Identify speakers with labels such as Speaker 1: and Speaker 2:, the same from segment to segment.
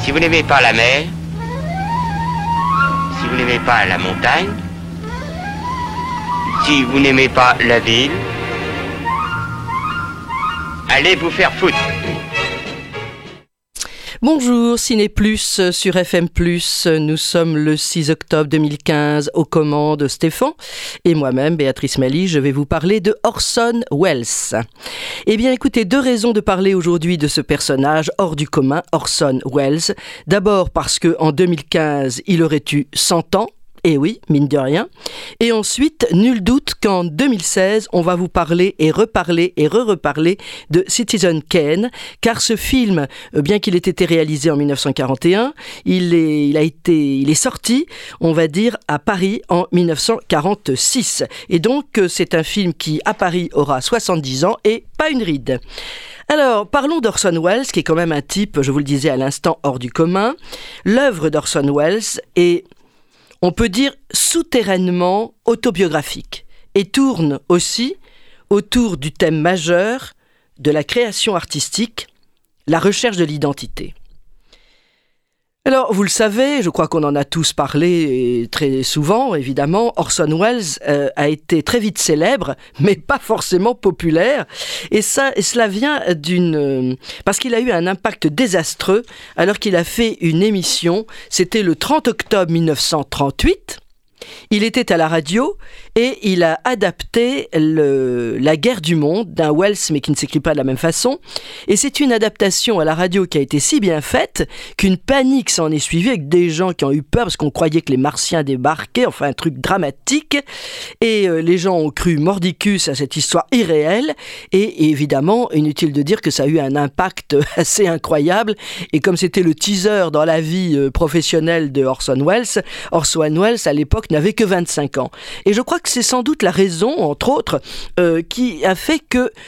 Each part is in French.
Speaker 1: Si vous n'aimez pas la mer, si vous n'aimez pas la montagne, si vous n'aimez pas la ville, allez vous faire foutre.
Speaker 2: Bonjour, Ciné Plus sur FM+. Nous sommes le 6 octobre 2015 aux commandes Stéphane et moi-même, Béatrice Mali, je vais vous parler de Orson Welles. Eh bien, écoutez, 2 raisons de parler aujourd'hui de ce personnage hors du commun, Orson Welles. D'abord parce qu'en 2015, il aurait eu 100 ans. Et oui, mine de rien. Et ensuite, nul doute qu'en 2016, on va vous parler et reparler et re-reparler de Citizen Kane, car ce film, bien qu'il ait été réalisé en 1941, il est sorti, on va dire, à Paris en 1946. Et donc, c'est un film qui, à Paris, aura 70 ans et pas une ride. Alors, parlons d'Orson Welles, qui est quand même un type, je vous le disais à l'instant, hors du commun. L'œuvre d'Orson Welles est, on peut dire, souterrainement autobiographique et tourne aussi autour du thème majeur de la création artistique, la recherche de l'identité. Alors, vous le savez, je crois qu'on en a tous parlé très souvent, évidemment, Orson Welles a été très vite célèbre, mais pas forcément populaire. Et cela vient parce qu'il a eu un impact désastreux alors qu'il a fait une émission, c'était le 30 octobre 1938. Il était à la radio et il a adapté La guerre du monde d'un Wells, mais qui ne s'écrit pas de la même façon. Et c'est une adaptation à la radio qui a été si bien faite qu'une panique s'en est suivie avec des gens qui ont eu peur parce qu'on croyait que les Martiens débarquaient, enfin un truc dramatique. Et les gens ont cru mordicus à cette histoire irréelle. Et évidemment, inutile de dire que ça a eu un impact assez incroyable. Et comme c'était le teaser dans la vie professionnelle de Orson Welles à l'époque n'avait que 25 ans. Et je crois que c'est sans doute la raison, entre autres, qui a fait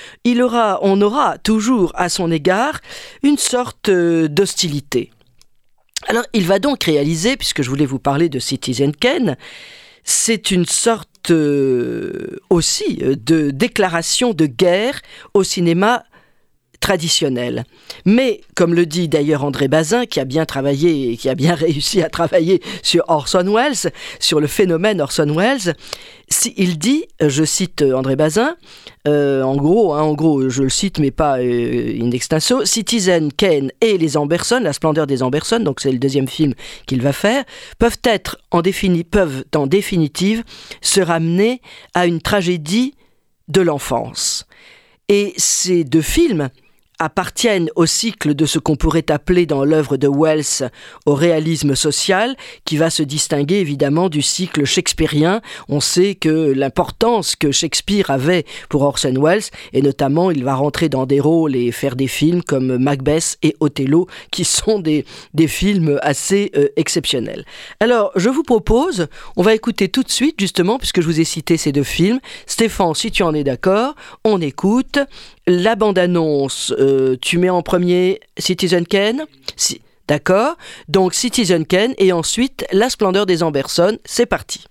Speaker 2: on aura toujours à son égard une sorte d'hostilité. Alors, il va donc réaliser, puisque je voulais vous parler de Citizen Kane, c'est une sorte aussi de déclaration de guerre au cinéma traditionnel. Mais, comme le dit d'ailleurs André Bazin, qui a bien travaillé et qui a bien réussi à travailler sur Orson Welles, sur le phénomène Orson Welles, il dit, je cite André Bazin, en gros, je le cite mais pas in extenso, Citizen Kane et les Amberson, La splendeur des Amberson, donc c'est le 2e film qu'il va faire, peuvent en définitive se ramener à une tragédie de l'enfance. Et ces 2 films appartiennent au cycle de ce qu'on pourrait appeler dans l'œuvre de Welles au réalisme social, qui va se distinguer évidemment du cycle shakespearien. On sait que l'importance que Shakespeare avait pour Orson Welles, et notamment il va rentrer dans des rôles et faire des films comme Macbeth et Othello, qui sont des films assez exceptionnels. Alors, je vous propose, on va écouter tout de suite, justement, puisque je vous ai cité ces 2 films. Stéphane, si tu en es d'accord, on écoute la bande-annonce. Tu mets en premier Citizen Kane, d'accord. Donc Citizen Kane et ensuite La splendeur des Amberson. C'est parti.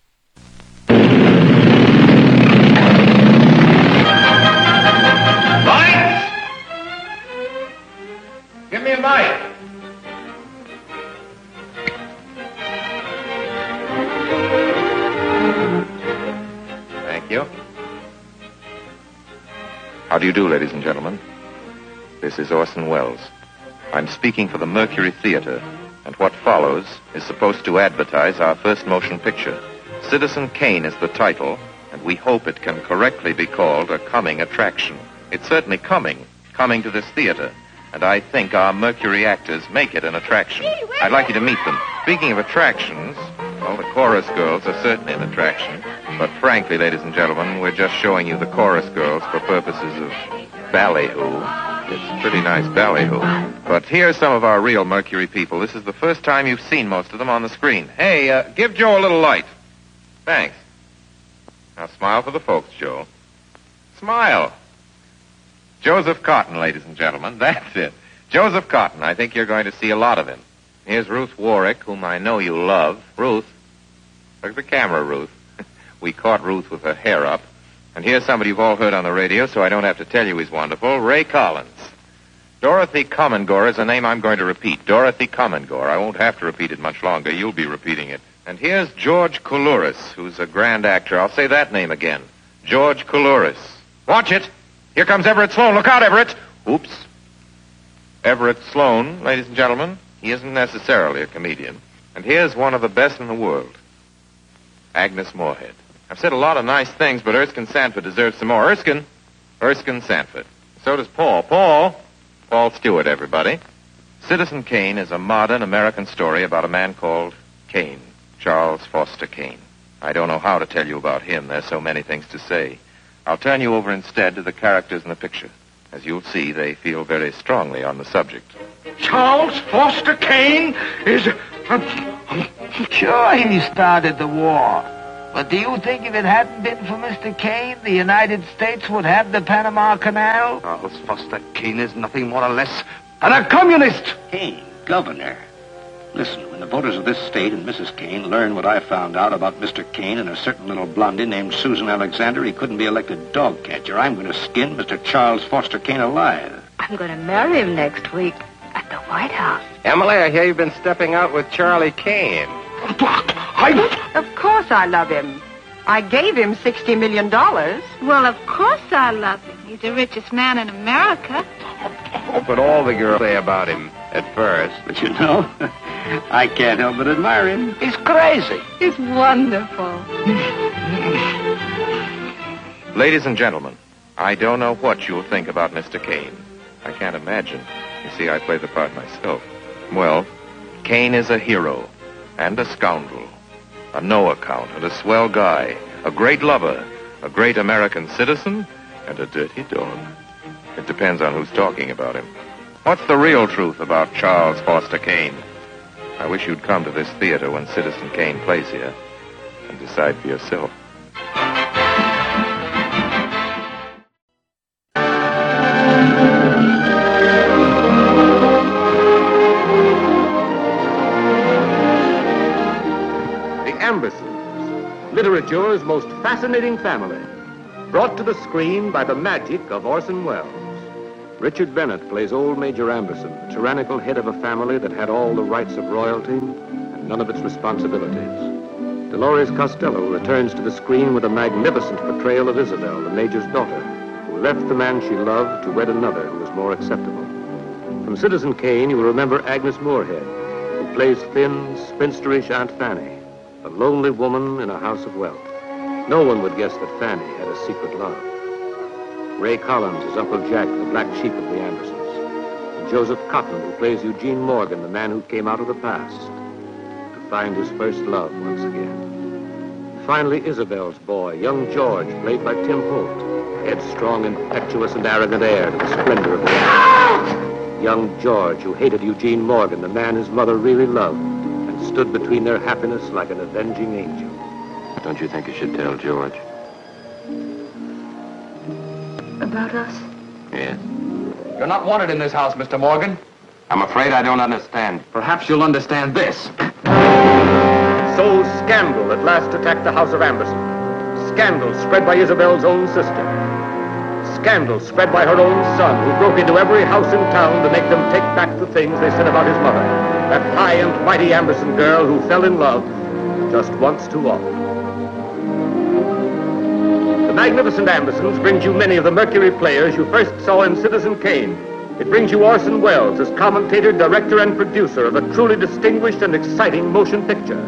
Speaker 3: Mike! Give me a mic. Thank you. How do you do, ladies and gentlemen? This is Orson Welles. I'm speaking for the Mercury Theater, and what follows is supposed to advertise our first motion picture. Citizen Kane is the title, and we hope it can correctly be called a coming attraction. It's certainly coming to this theater, and I think our Mercury actors make it an attraction. I'd like you to meet them. Speaking of attractions, well, the chorus girls are certainly an attraction, but frankly, ladies and gentlemen, we're just showing you the chorus girls for purposes of ballyhoo. It's pretty nice ballyhoo. But here's some of our real Mercury people. This is the first time you've seen most of them on the screen. Hey, give Joe a little light. Thanks. Now smile for the folks, Joe. Smile. Joseph Cotton, ladies and gentlemen. That's it. Joseph Cotton. I think you're going to see a lot of him. Here's Ruth Warwick, whom I know you love. Ruth. Look at the camera, Ruth. We caught Ruth with her hair up. And here's somebody you've all heard on the radio, so I don't have to tell you he's wonderful. Ray Collins. Dorothy Commongore is a name I'm going to repeat. Dorothy Commongore. I won't have to repeat it much longer. You'll be repeating it. And here's George Coulouris, who's a grand actor. I'll say that name again. George Coulouris. Watch it. Here comes Everett Sloane. Look out, Everett. Oops. Everett Sloane, ladies and gentlemen. He isn't necessarily a comedian. And here's one of the best in the world. Agnes Moorehead. I've said a lot of nice things, but Erskine Sanford deserves some more. Erskine Sanford. So does Paul. Paul Stewart, everybody. Citizen Kane is a modern American story about a man called Kane, Charles Foster Kane. I don't know how to tell you about him. There's so many things to say. I'll turn you over instead to the characters in the picture. As you'll see, they feel very strongly on the subject.
Speaker 4: Charles Foster Kane is...
Speaker 5: Sure, he started the war. But do you think if it hadn't been for Mr. Kane, the United States would have the Panama Canal?
Speaker 4: Charles Foster Kane is nothing more or less than a communist.
Speaker 6: Kane, governor. Listen, when the voters of this state and Mrs. Kane learn what I found out about Mr. Kane and a certain little blondie named Susan Alexander, he couldn't be elected dog catcher. I'm going to skin Mr. Charles Foster Kane alive.
Speaker 7: I'm going to marry him next week at the White House.
Speaker 1: Emily, I hear you've been stepping out with Charlie Kane.
Speaker 7: Of course I love him. I gave him $60 million.
Speaker 8: Well, of course I love him. He's the richest man in America.
Speaker 1: But all the girls say about him at first.
Speaker 6: But you know, I can't help but admire him.
Speaker 5: He's crazy.
Speaker 7: He's wonderful.
Speaker 3: Ladies and gentlemen, I don't know what you'll think about Mr. Kane. I can't imagine. You see, I play the part myself. Well, Kane is a hero and a scoundrel, a no-account and a swell guy, a great lover, a great American citizen, and a dirty dog. It depends on who's talking about him. What's the real truth about Charles Foster Kane? I wish you'd come to this theater when Citizen Kane plays here and decide for yourself.
Speaker 9: Ambersons, literature's most fascinating family, brought to the screen by the magic of Orson Welles. Richard Bennett plays old Major Amberson, the tyrannical head of a family that had all the rights of royalty and none of its responsibilities. Dolores Costello returns to the screen with a magnificent portrayal of Isabel, the Major's daughter, who left the man she loved to wed another who was more acceptable. From Citizen Kane, you will remember Agnes Moorehead, who plays thin, spinsterish Aunt Fanny, a lonely woman in a house of wealth. No one would guess that Fanny had a secret love. Ray Collins is Uncle Jack, the black sheep of the Ambersons. And Joseph Cotton, who plays Eugene Morgan, the man who came out of the past to find his first love once again. Finally, Isabel's boy, young George, played by Tim Holt, headstrong, impetuous, and arrogant heir to the splendor of the Ambersons. Young George, who hated Eugene Morgan, the man his mother really loved, and stood between their happiness like an avenging angel.
Speaker 3: Don't you think you should tell George?
Speaker 7: About us?
Speaker 3: Yes.
Speaker 4: You're not wanted in this house, Mr. Morgan.
Speaker 1: I'm afraid I don't understand.
Speaker 4: Perhaps you'll understand this.
Speaker 9: So scandal at last attacked the house of Amberson. Scandal spread by Isabel's own sister. Scandal spread by her own son, who broke into every house in town to make them take back the things they said about his mother. That high and mighty Amberson girl who fell in love just once too often. The Magnificent Ambersons brings you many of the Mercury players you first saw in Citizen Kane. It brings you Orson Welles as commentator, director, and producer of a truly distinguished and exciting motion picture.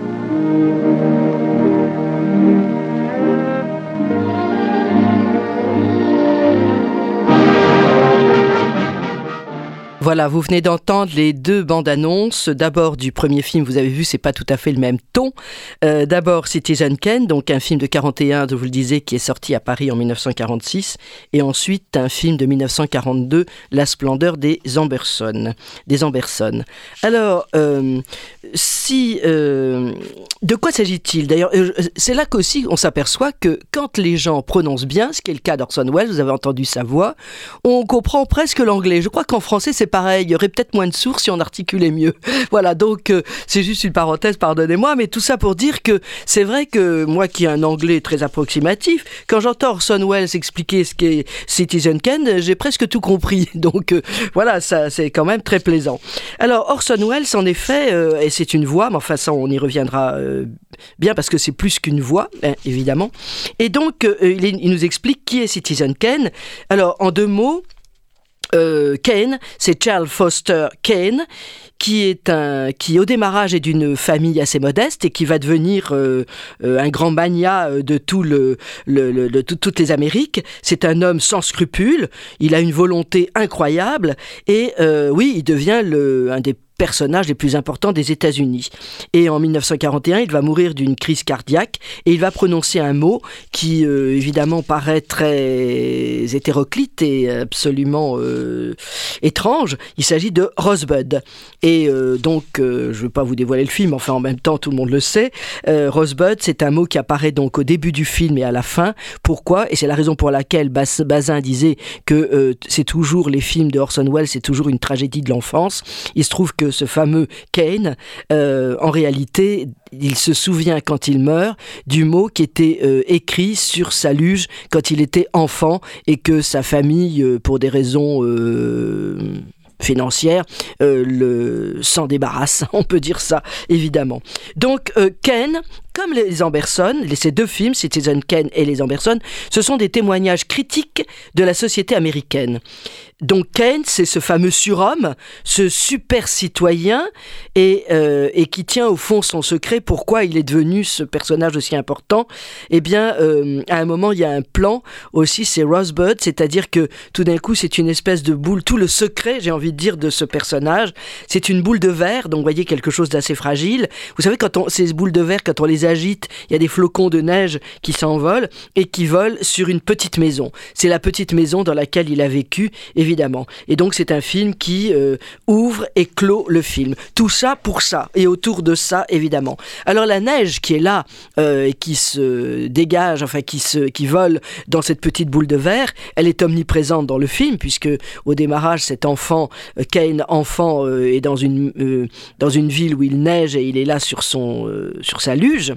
Speaker 2: Voilà, vous venez d'entendre les deux bandes-annonces. D'abord du premier film, vous avez vu, c'est pas tout à fait le même ton. D'abord Citizen Kane, donc un film de 41, je vous le disais, qui est sorti à Paris en 1946. Et ensuite un film de 1942, La splendeur des Ambersons. Alors, si si... de quoi s'agit-il ? D'ailleurs, c'est là qu'aussi on s'aperçoit que quand les gens prononcent bien, ce qui est le cas d'Orson Welles, vous avez entendu sa voix, on comprend presque l'anglais. Je crois qu'en français c'est pareil, il y aurait peut-être moins de sourds si on articulait mieux. Voilà, donc c'est juste une parenthèse, pardonnez-moi, mais tout ça pour dire que c'est vrai que moi qui ai un anglais très approximatif, quand j'entends Orson Welles expliquer ce qu'est Citizen Kane, j'ai presque tout compris. Donc voilà, ça c'est quand même très plaisant. Alors Orson Welles, en effet, et c'est une voix, mais enfin ça on y reviendra bien parce que c'est plus qu'une voix, hein, évidemment. Et donc il nous explique qui est Citizen Kane. Alors en 2 mots, Kane, c'est Charles Foster Kane, qui au démarrage est d'une famille assez modeste et qui va devenir un grand magnat de toutes les Amériques. C'est un homme sans scrupules, il a une volonté incroyable et oui, il devient un des personnages les plus importants des États-Unis. Et en 1941, il va mourir d'une crise cardiaque et il va prononcer un mot qui, évidemment, paraît très hétéroclite et absolument étrange. Il s'agit de Rosebud. Et donc, je ne veux pas vous dévoiler le film, enfin, en même temps, tout le monde le sait. Rosebud, c'est un mot qui apparaît donc au début du film et à la fin. Pourquoi ? Et c'est la raison pour laquelle Bazin disait que c'est toujours les films de Orson Welles, c'est toujours une tragédie de l'enfance. Il se trouve que ce fameux Kane, en réalité, il se souvient quand il meurt du mot qui était écrit sur sa luge quand il était enfant et que sa famille, pour des raisons financières, s'en débarrasse, on peut dire ça, évidemment. Donc, Kane, comme les Amberson, ces 2 films, Citizen Kane et les Amberson, ce sont des témoignages critiques de la société américaine. Donc Kane, c'est ce fameux surhomme, ce super citoyen et qui tient au fond son secret. Pourquoi il est devenu ce personnage aussi important ? Eh bien, à un moment, il y a un plan aussi, c'est Rosebud, c'est-à-dire que tout d'un coup, c'est une espèce de boule. Tout le secret, j'ai envie de dire, de ce personnage, c'est une boule de verre, donc vous voyez quelque chose d'assez fragile. Vous savez, ces boules de verre, quand on les agite, il y a des flocons de neige qui s'envolent et qui volent sur une petite maison. C'est la petite maison dans laquelle il a vécu, évidemment. Et donc c'est un film qui ouvre et clôt le film. Tout ça pour ça, et autour de ça, évidemment. Alors la neige qui est là, et qui se dégage, enfin qui vole dans cette petite boule de verre, elle est omniprésente dans le film, puisque au démarrage, cet enfant, Kane enfant, est dans une ville où il neige et il est là sur sa luge.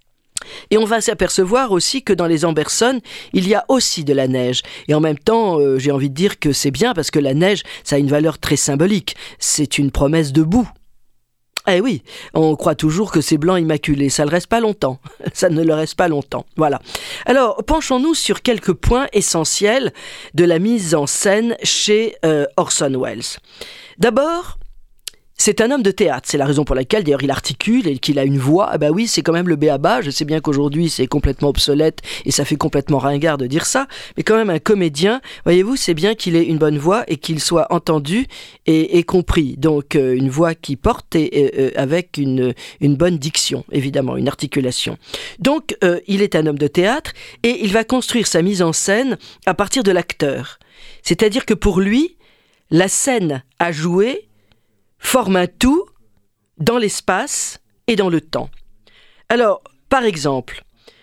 Speaker 2: Et on va s'apercevoir aussi que dans les Amberson, il y a aussi de la neige. Et en même temps, j'ai envie de dire que c'est bien parce que la neige, ça a une valeur très symbolique. C'est une promesse de boue. Eh oui, on croit toujours que c'est blanc immaculé. Ça ne reste pas longtemps. Ça ne le reste pas longtemps. Voilà. Alors, penchons-nous sur quelques points essentiels de la mise en scène chez Orson Welles. D'abord, c'est un homme de théâtre, c'est la raison pour laquelle d'ailleurs il articule et qu'il a une voix. Ah bah oui, c'est quand même le b.a.-ba. Je sais bien qu'aujourd'hui c'est complètement obsolète et ça fait complètement ringard de dire ça, mais quand même un comédien, voyez-vous, c'est bien qu'il ait une bonne voix et qu'il soit entendu et compris. Donc une voix qui porte et avec une bonne diction, évidemment, une articulation. Donc il est un homme de théâtre et il va construire sa mise en scène à partir de l'acteur. C'est-à-dire que pour lui, la scène à jouer forme un tout dans l'espace et dans le temps. Alors, par exemple,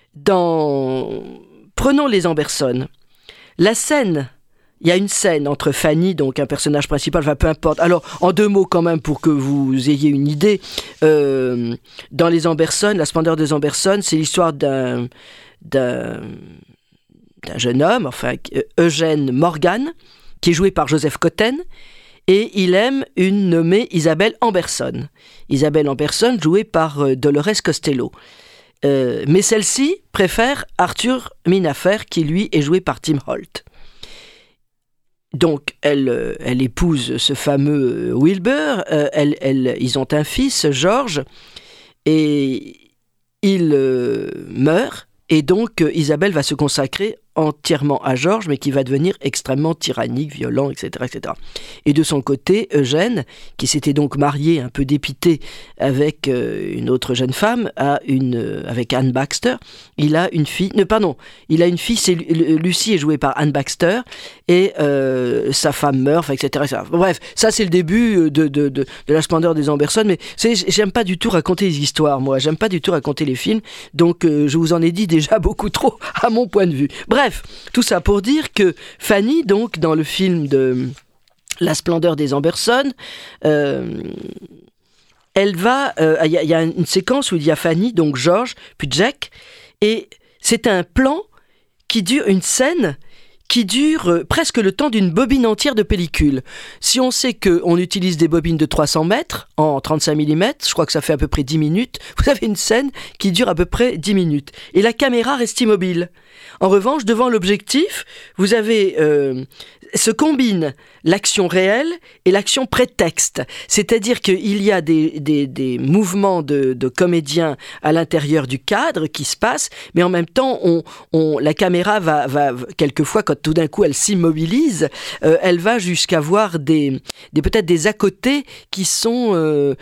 Speaker 2: prenons les Amberson. La scène, il y a une scène entre Fanny, donc un personnage principal, enfin peu importe. Alors, en 2 mots quand même pour que vous ayez une idée, dans les Amberson, La splendeur des Amberson, c'est l'histoire d'un jeune homme, enfin Eugène Morgan, qui est joué par Joseph Cotten, et il aime une nommée Isabelle Amberson. Isabelle Amberson, jouée par Dolores Costello. Mais celle-ci préfère Arthur Minafer, qui lui est joué par Tim Holt. Donc, elle épouse ce fameux Wilbur, ils ont un fils, George, et il meurt, et donc Isabelle va se consacrer entièrement à Georges, mais qui va devenir extrêmement tyrannique, violent, etc., etc. Et de son côté, Eugène, qui s'était donc marié un peu dépité avec une autre jeune femme, avec Anne Baxter, il a une fille, c'est Lucie est jouée par Anne Baxter, et sa femme meurt, etc. Bref, ça c'est le début de la splendeur des Amberson, mais j'aime pas du tout raconter les histoires, moi, j'aime pas du tout raconter les films, donc je vous en ai dit déjà beaucoup trop à mon point de vue. Bref, tout ça pour dire que Fanny, donc, dans le film de La splendeur des Amberson, elle va... Il y a une séquence où il y a Fanny, donc George, puis Jack, et c'est un plan qui dure, une scène qui dure presque le temps d'une bobine entière de pellicule. Si on sait qu'on utilise des bobines de 300 mètres en 35 mm, je crois que ça fait à peu près 10 minutes, vous avez une scène qui dure à peu près 10 minutes. Et la caméra reste immobile. En revanche, devant l'objectif, vous avez... se combine l'action réelle et l'action prétexte. C'est-à-dire qu'il y a des mouvements de comédiens à l'intérieur du cadre qui se passent, mais en même temps, la caméra va quelquefois, quand tout d'un coup elle s'immobilise, elle va jusqu'à voir peut-être des à-côtés qui sont,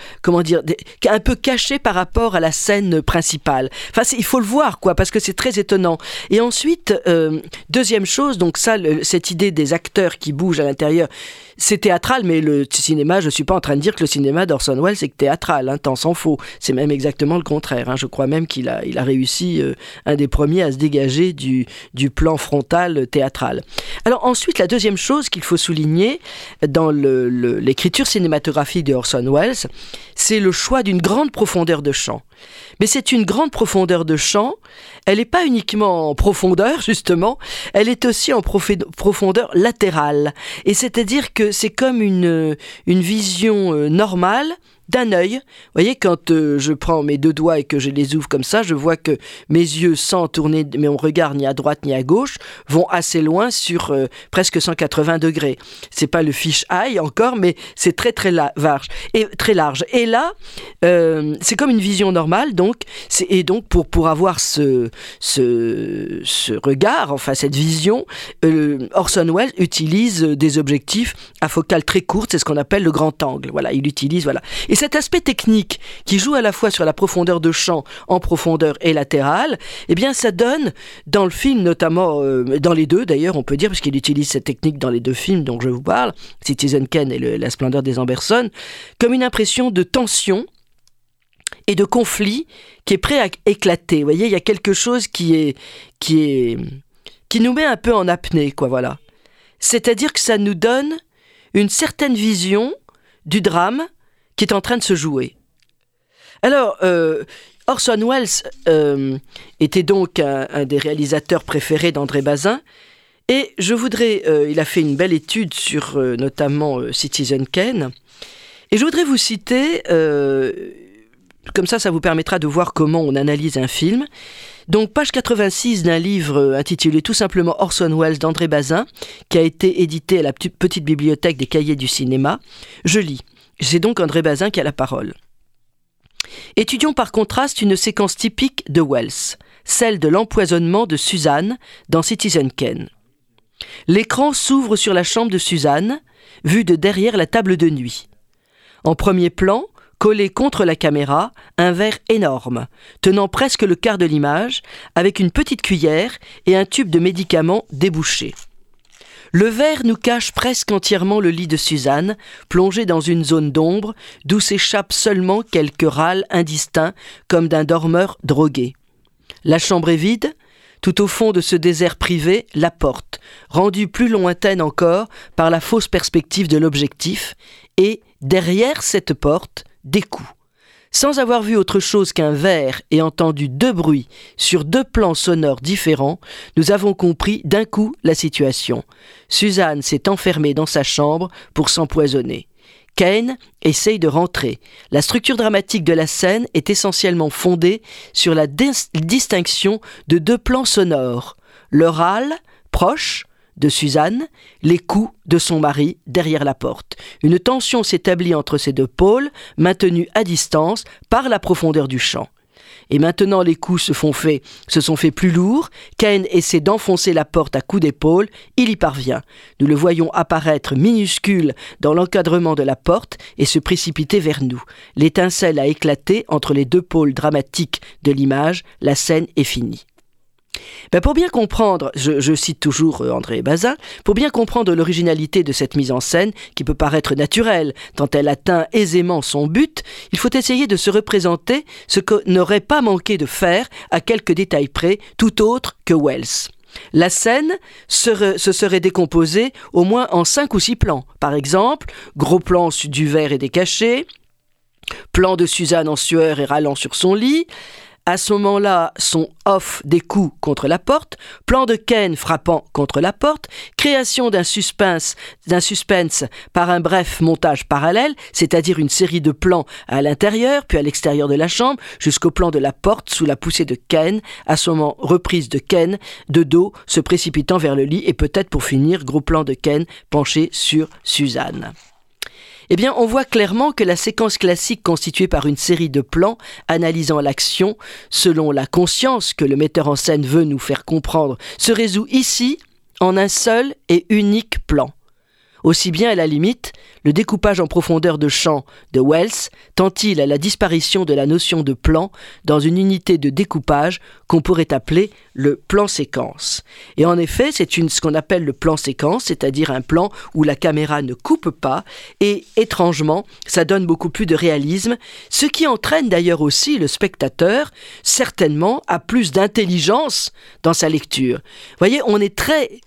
Speaker 2: un peu cachés par rapport à la scène principale. Enfin, il faut le voir, quoi, parce que c'est très étonnant. Et ensuite, deuxième chose, donc ça, cette idée des acteurs qui bougent à l'intérieur, c'est théâtral, mais le cinéma, je ne suis pas en train de dire que le cinéma d'Orson Welles est théâtral, hein, tant s'en faut. C'est même exactement le contraire. Hein. Je crois même qu'il a réussi, un des premiers, à se dégager du plan frontal théâtral. Alors ensuite, la deuxième chose qu'il faut souligner dans l'écriture cinématographique de Orson Welles, c'est le choix d'une grande profondeur de champ. Mais c'est une grande profondeur de champ, elle n'est pas uniquement en profondeur, justement, elle est aussi en profondeur latérale. Et c'est-à-dire que c'est comme une vision normale d'un œil. Vous voyez, quand je prends mes deux doigts et que je les ouvre comme ça, je vois que mes yeux, sans tourner mon regard ni à droite ni à gauche, vont assez loin sur presque 180 degrés. C'est pas le fish eye encore, mais c'est très très large. Et là, c'est comme une vision normale, donc pour avoir ce regard, enfin cette vision, Orson Welles utilise des objectifs à focale très courte, c'est ce qu'on appelle le grand angle. Voilà, il utilise, voilà. Et cet aspect technique qui joue à la fois sur la profondeur de champ en profondeur et latérale, eh bien ça donne dans le film, notamment dans les deux d'ailleurs, on peut dire, parce qu'il utilise cette technique dans les deux films dont je vous parle, Citizen Kane et La splendeur des Amberson, comme une impression de tension et de conflit qui est prêt à éclater. Vous voyez, il y a quelque chose qui nous met un peu en apnée, quoi, voilà. C'est-à-dire que ça nous donne une certaine vision du drame qui est en train de se jouer. Alors, Orson Welles était donc un des réalisateurs préférés d'André Bazin, et je voudrais, il a fait une belle étude sur notamment Citizen Kane, et je voudrais vous citer, comme ça vous permettra de voir comment on analyse un film. Donc, page 86 d'un livre intitulé tout simplement Orson Welles d'André Bazin, qui a été édité à la petite bibliothèque des cahiers du cinéma. Je lis. C'est donc André Bazin qui a la parole. Étudions par contraste une séquence typique de Welles, celle de l'empoisonnement de Suzanne dans Citizen Kane. L'écran s'ouvre sur la chambre de Suzanne, vue de derrière la table de nuit. En premier plan, collé contre la caméra, un verre énorme, tenant presque le quart de l'image, avec une petite cuillère et un tube de médicaments débouché. Le verre nous cache presque entièrement le lit de Suzanne, plongé dans une zone d'ombre, d'où s'échappent seulement quelques râles indistincts, comme d'un dormeur drogué. La chambre est vide. Tout au fond de ce désert privé, la porte, rendue plus lointaine encore par la fausse perspective de l'objectif, et, derrière cette porte, des coups. Sans avoir vu autre chose qu'un verre et entendu deux bruits sur deux plans sonores différents, nous avons compris d'un coup la situation. Suzanne s'est enfermée dans sa chambre pour s'empoisonner. Kane essaye de rentrer. La structure dramatique de la scène est essentiellement fondée sur la distinction de deux plans sonores. Le râle, proche, de Suzanne, les coups de son mari derrière la porte. Une tension s'établit entre ces deux pôles, maintenue à distance par la profondeur du champ. Et maintenant les coups se sont faits plus lourds. Kane essaie d'enfoncer la porte à coups d'épaule. Il y parvient. Nous le voyons apparaître minuscule dans l'encadrement de la porte et se précipiter vers nous. L'étincelle a éclaté entre les deux pôles dramatiques de l'image. La scène est finie. Pour bien comprendre, je cite toujours André Bazin, pour bien comprendre l'originalité de cette mise en scène, qui peut paraître naturelle, tant elle atteint aisément son but, il faut essayer de se représenter ce que n'aurait pas manqué de faire, à quelques détails près, tout autre que Wells. La scène se serait décomposée au moins en 5 ou 6 plans. Par exemple, gros plan du verre et des cachets, plan de Suzanne en sueur et râlant sur son lit. À ce moment-là, son off des coups contre la porte, plan de Kane frappant contre la porte, création d'un suspense par un bref montage parallèle, c'est-à-dire une série de plans à l'intérieur puis à l'extérieur de la chambre, jusqu'au plan de la porte sous la poussée de Kane, à ce moment reprise de Kane, de dos, se précipitant vers le lit et peut-être pour finir, gros plan de Kane penché sur Suzanne. Eh bien, on voit clairement que la séquence classique constituée par une série de plans analysant l'action selon la conscience que le metteur en scène veut nous faire comprendre se résout ici en un seul et unique plan. Aussi bien à la limite, le découpage en profondeur de champ de Wells tend-il à la disparition de la notion de plan dans une unité de découpage qu'on pourrait appeler le plan-séquence. Et en effet, c'est ce qu'on appelle le plan-séquence, c'est-à-dire un plan où la caméra ne coupe pas et, étrangement, ça donne beaucoup plus de réalisme, ce qui entraîne d'ailleurs aussi le spectateur, certainement, à plus d'intelligence dans sa lecture. Vous voyez, on est très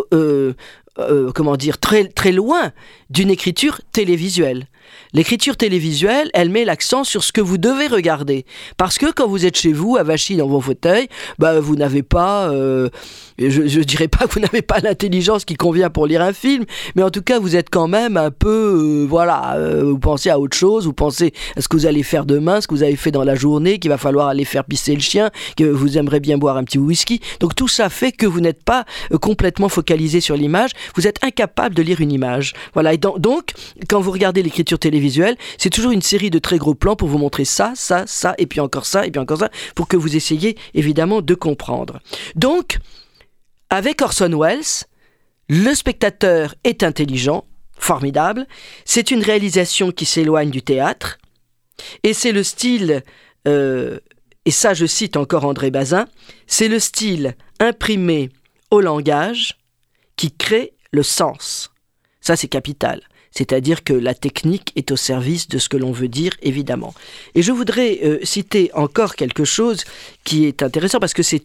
Speaker 2: très loin d'une écriture télévisuelle. L'écriture télévisuelle, elle met l'accent sur ce que vous devez regarder. Parce que quand vous êtes chez vous, avachis dans vos fauteuils, vous n'avez pas, je dirais pas que vous n'avez pas l'intelligence qui convient pour lire un film, mais en tout cas, vous êtes quand même un peu, vous pensez à autre chose, vous pensez à ce que vous allez faire demain, ce que vous avez fait dans la journée, qu'il va falloir aller faire pisser le chien, que vous aimeriez bien boire un petit whisky. Donc tout ça fait que vous n'êtes pas complètement focalisé sur l'image, vous êtes incapable de lire une image. Voilà. Et donc, quand vous regardez l'écriture télévisuelle, c'est toujours une série de très gros plans pour vous montrer ça, et puis encore ça, pour que vous essayiez évidemment de comprendre. Donc, avec Orson Welles, le spectateur est intelligent, formidable, c'est une réalisation qui s'éloigne du théâtre, et c'est le style, et ça je cite encore André Bazin, c'est le style imprimé au langage qui crée le sens. Ça c'est capital. C'est-à-dire que la technique est au service de ce que l'on veut dire, évidemment. Et je voudrais citer encore quelque chose qui est intéressant, parce que c'est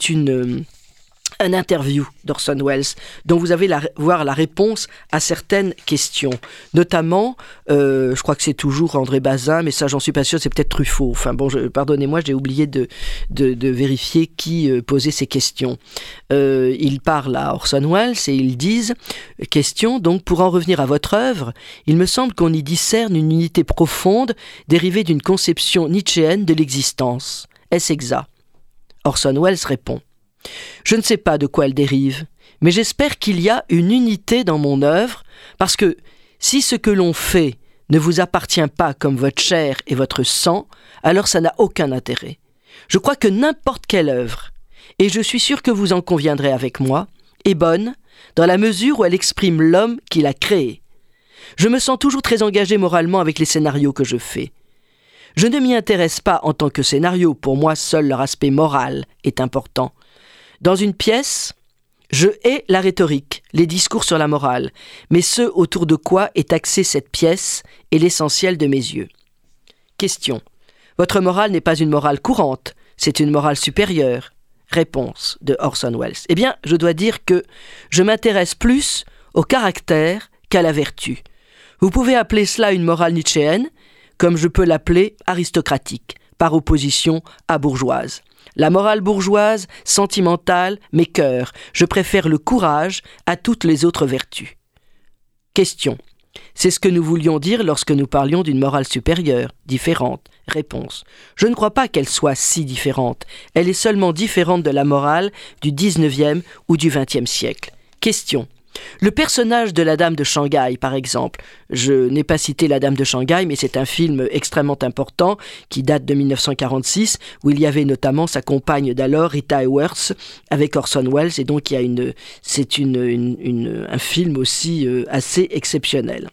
Speaker 2: un interview d'Orson Welles, dont vous allez voir la réponse à certaines questions. Notamment, je crois que c'est toujours André Bazin, mais ça j'en suis pas sûr, c'est peut-être Truffaut. Enfin bon, pardonnez-moi, j'ai oublié de vérifier qui posait ces questions. Il parle à Orson Welles et ils disent, question, donc pour en revenir à votre œuvre, il me semble qu'on y discerne une unité profonde dérivée d'une conception nietzschéenne de l'existence. Est-ce exact ? Orson Welles répond, je ne sais pas de quoi elle dérive, mais j'espère qu'il y a une unité dans mon œuvre, parce que si ce que l'on fait ne vous appartient pas comme votre chair et votre sang, alors ça n'a aucun intérêt. Je crois que n'importe quelle œuvre, et je suis sûr que vous en conviendrez avec moi, est bonne dans la mesure où elle exprime l'homme qui l'a créé. Je me sens toujours très engagé moralement avec les scénarios que je fais. Je ne m'y intéresse pas en tant que scénario, pour moi seul leur aspect moral est important. Dans une pièce, je hais la rhétorique, les discours sur la morale, mais ce autour de quoi est axée cette pièce est l'essentiel de mes yeux. Question. Votre morale n'est pas une morale courante, c'est une morale supérieure. Réponse de Orson Welles. Eh bien, je dois dire que je m'intéresse plus au caractère qu'à la vertu. Vous pouvez appeler cela une morale nietzschéenne, comme je peux l'appeler aristocratique, par opposition à bourgeoise. La morale bourgeoise, sentimentale, m'écœure. Je préfère le courage à toutes les autres vertus. Question. C'est ce que nous voulions dire lorsque nous parlions d'une morale supérieure, différente. Réponse. Je ne crois pas qu'elle soit si différente. Elle est seulement différente de la morale du 19e ou du 20e siècle. Question. Le personnage de la Dame de Shanghai, par exemple, je n'ai pas cité la Dame de Shanghai, mais c'est un film extrêmement important qui date de 1946, où il y avait notamment sa compagne d'alors, Rita Hayworth, avec Orson Welles, et donc c'est un film aussi assez exceptionnel.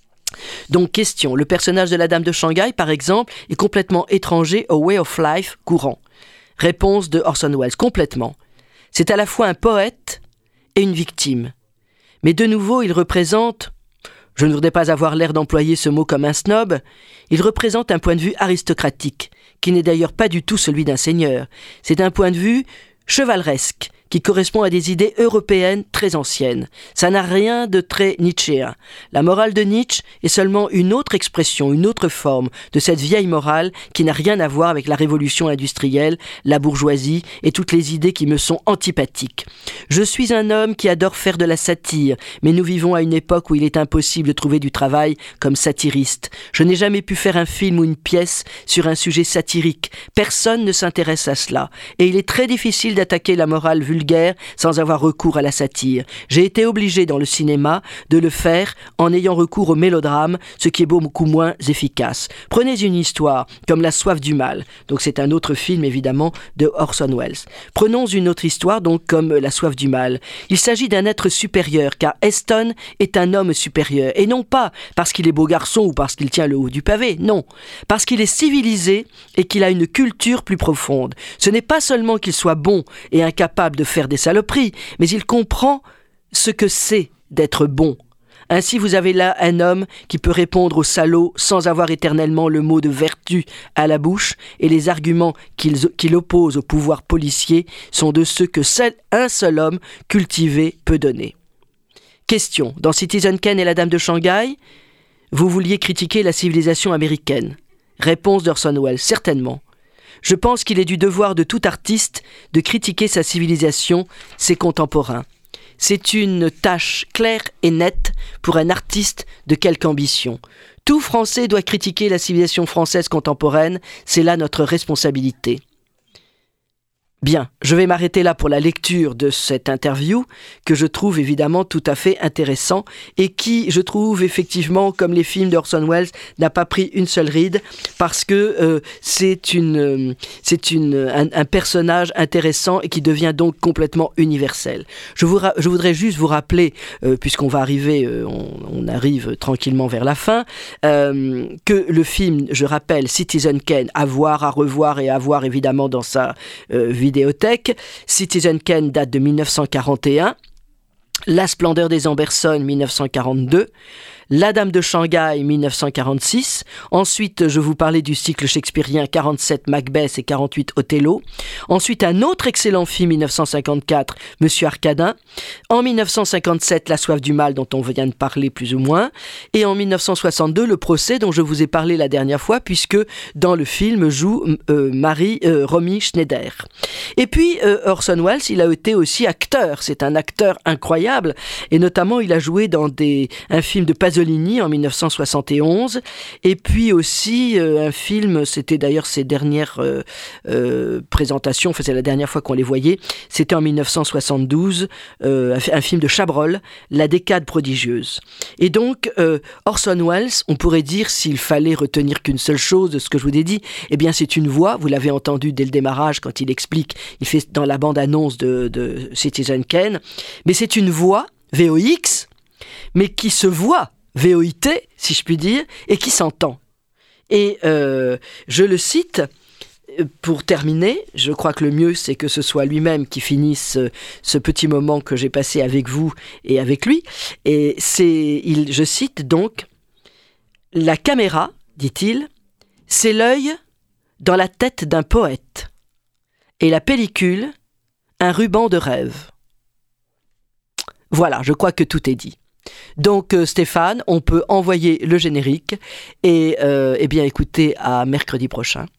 Speaker 2: Donc question, le personnage de la Dame de Shanghai, par exemple, est complètement étranger au way of life courant. Réponse de Orson Welles, complètement. C'est à la fois un poète et une victime. Mais de nouveau, il représente, je ne voudrais pas avoir l'air d'employer ce mot comme un snob, il représente un point de vue aristocratique, qui n'est d'ailleurs pas du tout celui d'un seigneur. C'est un point de vue chevaleresque, qui correspond à des idées européennes très anciennes. Ça n'a rien de très nietzschéen. La morale de Nietzsche est seulement une autre expression, une autre forme de cette vieille morale qui n'a rien à voir avec la révolution industrielle, la bourgeoisie et toutes les idées qui me sont antipathiques. Je suis un homme qui adore faire de la satire, mais nous vivons à une époque où il est impossible de trouver du travail comme satiriste. Je n'ai jamais pu faire un film ou une pièce sur un sujet satirique. Personne ne s'intéresse à cela. Et il est très difficile d'attaquer la morale vulgaire sans avoir recours à la satire. J'ai été obligé dans le cinéma de le faire en ayant recours au mélodrame, ce qui est beaucoup moins efficace. Prenez une histoire comme La soif du mal, donc c'est un autre film évidemment de Orson Welles. Prenons une autre histoire donc comme La soif du mal. Il s'agit d'un être supérieur car Heston est un homme supérieur et non pas parce qu'il est beau garçon ou parce qu'il tient le haut du pavé, non, parce qu'il est civilisé et qu'il a une culture plus profonde. Ce n'est pas seulement qu'il soit bon et incapable de faire des saloperies, mais il comprend ce que c'est d'être bon. Ainsi, vous avez là un homme qui peut répondre aux salauds sans avoir éternellement le mot de vertu à la bouche, et les arguments qu'il oppose au pouvoir policier sont de ceux que seul un seul homme cultivé peut donner. Question. Dans Citizen Kane et la Dame de Shanghai, vous vouliez critiquer la civilisation américaine. Réponse d'Orson Welles. Certainement. Je pense qu'il est du devoir de tout artiste de critiquer sa civilisation, ses contemporains. C'est une tâche claire et nette pour un artiste de quelque ambition. Tout Français doit critiquer la civilisation française contemporaine, c'est là notre responsabilité. Bien, je vais m'arrêter là pour la lecture de cette interview que je trouve évidemment tout à fait intéressant et qui, je trouve effectivement, comme les films d'Orson Welles, n'a pas pris une seule ride parce que c'est un personnage intéressant et qui devient donc complètement universel. Je voudrais juste vous rappeler, puisqu'on va arriver, on arrive tranquillement vers la fin, que le film, je rappelle, Citizen Kane, à voir, à revoir et à voir évidemment dans sa vidéothèque. Citizen Kane date de 1941, La splendeur des Amberson 1942, La Dame de Shanghai 1946, ensuite je vous parlais du cycle shakespearien 47 Macbeth et 48 Othello, ensuite un autre excellent film 1954, Monsieur Arcadin, en 1957 La soif du mal dont on vient de parler plus ou moins, et en 1962 Le procès dont je vous ai parlé la dernière fois puisque dans le film joue Romy Schneider. Et puis Orson Welles, il a été aussi acteur, c'est un acteur incroyable et notamment il a joué dans un film de Pasolini en 1971 et puis aussi un film, c'était d'ailleurs ses dernières présentations, enfin c'est la dernière fois qu'on les voyait, c'était en 1972, un film de Chabrol, La décade prodigieuse. Et donc Orson Welles, on pourrait dire s'il fallait retenir qu'une seule chose de ce que je vous ai dit, eh bien c'est une voix, vous l'avez entendu dès le démarrage quand il explique, il fait dans la bande-annonce de Citizen Kane, mais c'est une voix VOX, mais qui se voit VOIT, si je puis dire, et qui s'entend. Et je le cite, pour terminer, je crois que le mieux c'est que ce soit lui-même qui finisse ce petit moment que j'ai passé avec vous et avec lui. Et je cite donc, « La caméra, dit-il, c'est l'œil dans la tête d'un poète, et la pellicule, un ruban de rêve. » Voilà, je crois que tout est dit. Donc Stéphane, on peut envoyer le générique et eh bien écoutez, à mercredi prochain.